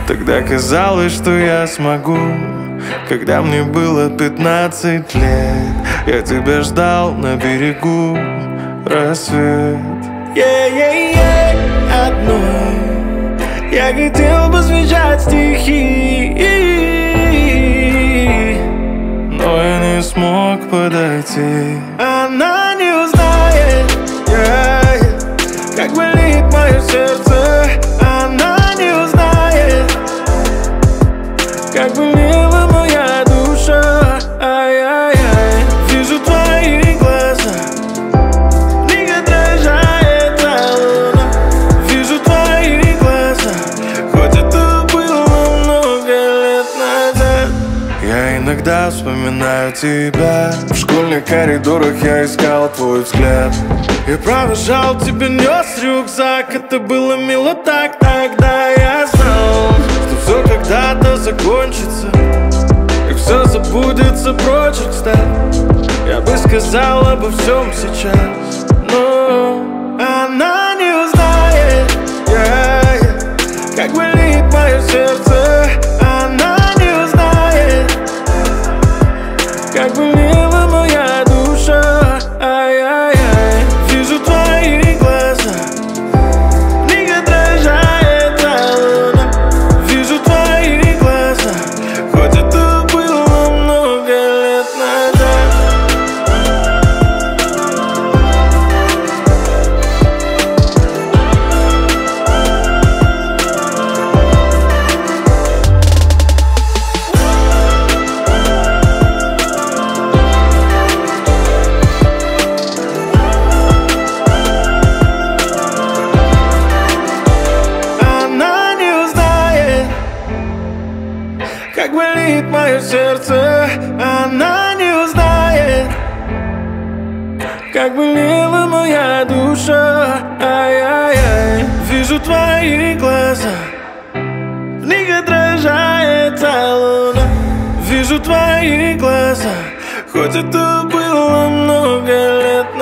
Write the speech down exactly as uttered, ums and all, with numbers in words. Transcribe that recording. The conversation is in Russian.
Тогда казалось, что я смогу. Когда мне было пятнадцать лет, я тебя ждал на берегу рассвет. Yeah-yeah-yeah, одной я хотел посвящать стихи, но я не смог подойти. Она не узнает, yeah, yeah, как болит мое сердце. Она не узнает, как болела моя душа. Ай-яй-яй. Вижу твои глаза, в них отражается луна. Вижу твои глаза, хоть это было много лет назад. Я иногда вспоминаю тебя. В школьных коридорах я искал твой взгляд. Я провожал тебя, нес рюкзак. Это было мило так. Тогда я знал, что все когда-то закончится, как все забудется, прочь отстать. Я бы сказал обо всем сейчас, но она не узнает, yeah, yeah, как болит мое сердце. Она не узнает, как болела моя душа. Ай-яй-яй. Вижу твои глаза, в них отражается луна. Вижу твои глаза, хоть это было много лет назад. Она не узнает, как болит мое сердце. Она не узнает, как болела моя душа. Ай-яй-яй. Вижу твои глаза, в них отражается луна. Вижу твои глаза, хоть это было много лет